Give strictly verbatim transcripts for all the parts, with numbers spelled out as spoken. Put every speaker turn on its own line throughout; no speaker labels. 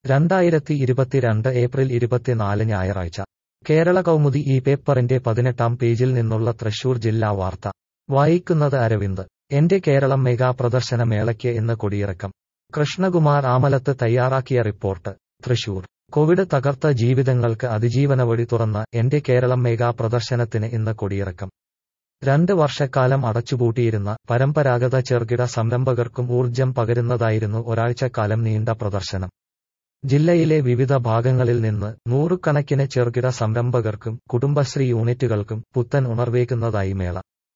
രണ്ടായിരത്തി ഇരുപത്തിരണ്ട് ഏപ്രിൽ ഇരുപത്തിനാല് ഞായറാഴ്ച കേരള കൗമുദി ഈ പേപ്പറിന്റെ പതിനെട്ടാം പേജിൽ നിന്നുള്ള തൃശൂർ ജില്ലാ വാർത്ത വായിക്കുന്നത് അരവിന്ദ്. എന്റെ കേരളം മെഗാ പ്രദർശന മേളയ്ക്ക് ഇന്ന് കൊടിയിറക്കം. കൃഷ്ണകുമാർ ആമലത്ത് തയ്യാറാക്കിയ റിപ്പോർട്ട്. തൃശൂർ. കോവിഡ് തകർത്ത ജീവിതങ്ങൾക്ക് അതിജീവന വഴി തുറന്ന എന്റെ കേരളം മെഗാ പ്രദർശനത്തിന് ഇന്ന് കൊടിയിറക്കം. രണ്ട് വർഷക്കാലം അടച്ചുപൂട്ടിയിരുന്ന പരമ്പരാഗത ചെറുകിട സംരംഭകർക്കും ഊർജ്ജം പകരുന്നതായിരുന്നു ഒരാഴ്ചക്കാലം നീണ്ട പ്രദർശനം. ജില്ലയിലെ വിവിധ ഭാഗങ്ങളിൽ നിന്ന് നൂറുകണക്കിന് ചെറുകിട സംരംഭകർക്കും കുടുംബശ്രീ യൂണിറ്റുകൾക്കും പുത്തൻ ഉണർവേകുന്നതായി മേള.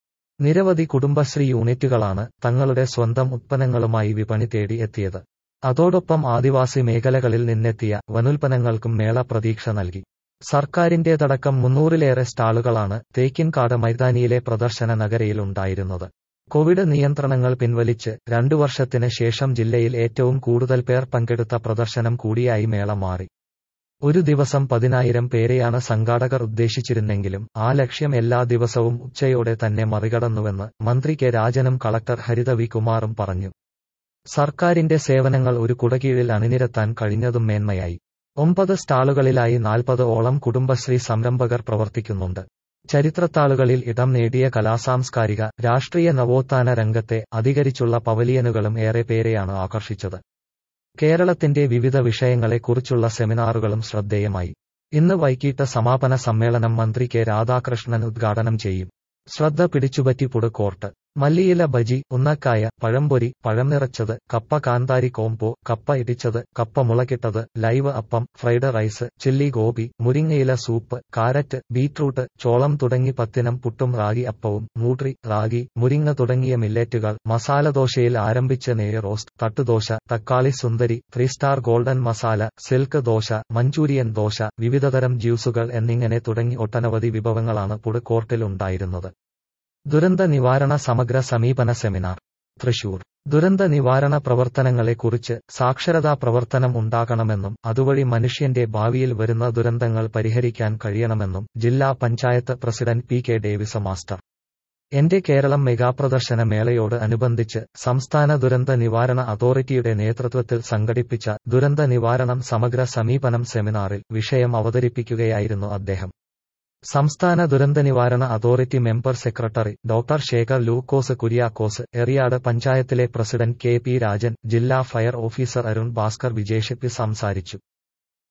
നിരവധി കുടുംബശ്രീ യൂണിറ്റുകളാണ് തങ്ങളുടെ സ്വന്തം ഉത്പന്നങ്ങളുമായി വിപണി തേടി എത്തിയത്. അതോടൊപ്പം ആദിവാസി മേഖലകളിൽ നിന്നെത്തിയ വനുൽപ്പന്നങ്ങൾക്കും മേള പ്രതീക്ഷ നൽകി. സർക്കാരിന്റേതടക്കം മുന്നൂറിലേറെ സ്റ്റാളുകളാണ് തേക്കിൻകാട് മൈതാനിയിലെ പ്രദർശന നഗരിയിൽ ഉണ്ടായിരുന്നത്. കോവിഡ് നിയന്ത്രണങ്ങൾ പിൻവലിച്ച് രണ്ടു വർഷത്തിന് ശേഷം ജില്ലയിൽ ഏറ്റവും കൂടുതൽ പേർ പങ്കെടുത്ത പ്രദർശനം കൂടിയായി മേള മാറി. ഒരു ദിവസം പതിനായിരം പേരെയാണ് സംഘാടകർ ഉദ്ദേശിച്ചിരുന്നെങ്കിലും ആ ലക്ഷ്യം എല്ലാ ദിവസവും ഉച്ചയോടെ തന്നെ മറികടന്നുവെന്ന് മന്ത്രി കെ രാജനും കളക്ടർ ഹരിത വി കുമാറും പറഞ്ഞു. സർക്കാരിന്റെ സേവനങ്ങൾ ഒരു കുടകീഴിൽ അണിനിരത്താൻ കഴിഞ്ഞതും മേന്മയായി. ഒമ്പത് സ്റ്റാളുകളിലായി നാൽപ്പത് ഓളം കുടുംബശ്രീ സംരംഭകർ പ്രവർത്തിക്കുന്നുണ്ട്. ചരിത്രത്താളുകളിൽ ഇടം നേടിയ കലാസാംസ്കാരിക രാഷ്ട്രീയ നവോത്ഥാന രംഗത്തെ അധികരിച്ചുള്ള പവലിയനുകളും ഏറെ പേരെയാണ് ആകർഷിച്ചത്. കേരളത്തിന്റെ വിവിധ വിഷയങ്ങളെക്കുറിച്ചുള്ള സെമിനാറുകളും ശ്രദ്ധേയമായി. ഇന്ന് വൈകിട്ട് സമാപന സമ്മേളനം മന്ത്രി കെ രാധാകൃഷ്ണൻ ഉദ്ഘാടനം ചെയ്യും. ശ്രദ്ധ പിടിച്ചുപറ്റി ഫുഡ് കോർട്ട്. മല്ലിയില ബജി, ഉന്നക്കായ, പഴംപൊരി, പഴം നിറച്ചത്, കപ്പ കാന്താരി കോംബോ, കപ്പ ഇടിച്ചത്, കപ്പ മുളകിട്ടത്, live appam, fried rice, chilli gobi, മുരിങ്ങയില സൂപ്പ്, കാരറ്റ്, ബീറ്റ്റൂട്ട്, ചോളം തുടങ്ങി പത്തിനം പുട്ടും റാഗി അപ്പവും, മൂട്രി, റാഗി, മുരിങ്ങ തുടങ്ങിയ മില്ലറ്റുകൾ, മസാലദോശയിൽ ആരംഭിച്ച് നെയ് റോസ്റ്റ്, തട്ടുദോശ, തക്കാളി സുന്ദരി, three star golden masala, silk dosa, manchurian dosa, വിവിധതരം ജ്യൂസുകൾ എന്നിങ്ങനെ തുടങ്ങി ഒട്ടനവധി വിഭവങ്ങളാണ് ഫുഡ് കോർട്ടിൽ ഉണ്ടായിരുന്നത്. ദുരന്ത നിവാരണ സമഗ്ര സമീപന സെമിനാർ. തൃശൂർ. ദുരന്ത നിവാരണ പ്രവർത്തനങ്ങളെക്കുറിച്ച് സാക്ഷരതാ പ്രവർത്തനം ഉണ്ടാകണമെന്നും അതുവഴി മനുഷ്യന്റെ ഭാവിയിൽ വരുന്ന ദുരന്തങ്ങൾ പരിഹരിക്കാൻ കഴിയണമെന്നും ജില്ലാ panchayat president P K Davis master. എന്റെ കേരളം മെഗാപ്രദർശന മേളയോട് അനുബന്ധിച്ച് സംസ്ഥാന ദുരന്ത നിവാരണ അതോറിറ്റിയുടെ നേതൃത്വത്തിൽ സംഘടിപ്പിച്ച ദുരന്ത നിവാരണം സമഗ്ര സമീപനം സെമിനാറിൽ വിഷയം അവതരിപ്പിക്കുകയായിരുന്നു അദ്ദേഹം. സംസ്ഥാന ദുരന്തനിവാരണ authority member secretary doctor Sekhar Lukose Kuriakose, Eriyad പഞ്ചായത്തിലെ പ്രസിഡന്റ് കെ പി രാജൻ, ജില്ലാ ഫയർ ഓഫീസർ അരുൺ ഭാസ്കർ വിജേഷിപ്പി സംസാരിച്ചു.